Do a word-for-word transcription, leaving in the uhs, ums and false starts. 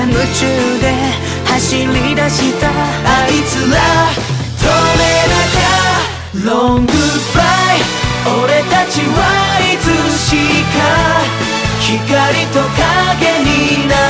夢中で走り出した。あいつら止めなきゃ。ロングバイ、俺たちはいつしか光と影にな